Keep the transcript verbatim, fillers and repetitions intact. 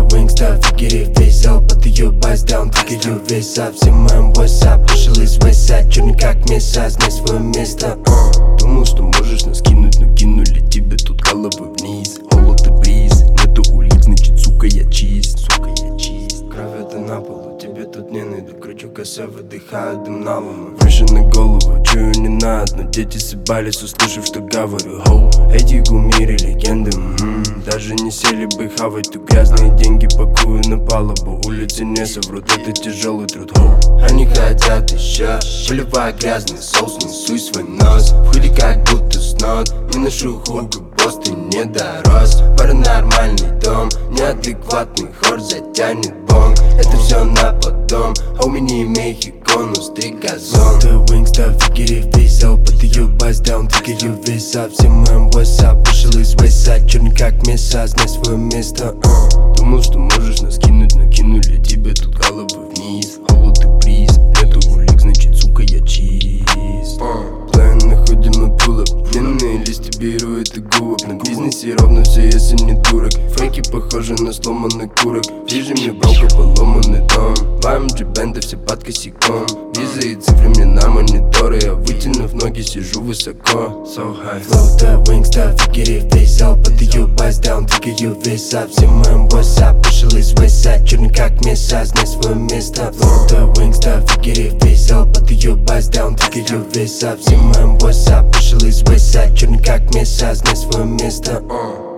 Wingstop, фигери весь зал, под ее бас даун, двигаю весь зал. Все моим WhatsApp, вышел из вейса, черный как меса, знай свое место. uh. Думал, что можешь нас кинуть, но кинули тебе тут головы вниз. Холод и бриз, нету улик, значит, сука, я чист. Сука, я чист. Кровь это на полу, тебе тут не найду. Кручу коса, выдыхаю дым на луну. Выше на голову, чую не надо, но дети съебались, услышав, что говорю. Хоу, эти кумиры, легенды, м-м. Даже не сели бы хавать, тут грязные деньги пакую на палубу. Улицы не соврут, это тяжелый труд. Хоу, они хотят еще, поливая грязный соус, несуй свой нос. В худи как будто снот, не ношу хугу, босс, ты не дорос. Паранормальный дом, неадекватный хор затянет бонг. Это все на потом, а у меня Мехико, стри газон. Wingstop, фигери весь зал, под ее бас даун, двигаю весь зал. Все моим WhatsApp, вышел из вейса, черный как меса, знай свое место. uh. Думал, что можешь нас кинуть, но кинули тебе тут головы вниз. Холод и бриз, нету улик, значит, сука, я чист. uh. План находим на пулап, длинные листья беру это губ. На бизнесе ровно все, если не дурак. Фейки похожи на сломанный курок. Ближе мне брока поломанный дом. Лайм джибенда, все под косяком. Визы и цифры мне на мониторы. Я вытянув ноги, сижу высоко. So high. Flow the Wingstop, фигери весь зал, под ее бас даун, двигаю весь зал. Все моим WhatsApp, вышел из вейса, черный как меса, знай свое место. Flow the Wingstop, фигери весь зал, под ее бас даун, двигаю весь зал. Все моим WhatsApp, вышел из вейса, черный как меса, знай свое место. uh.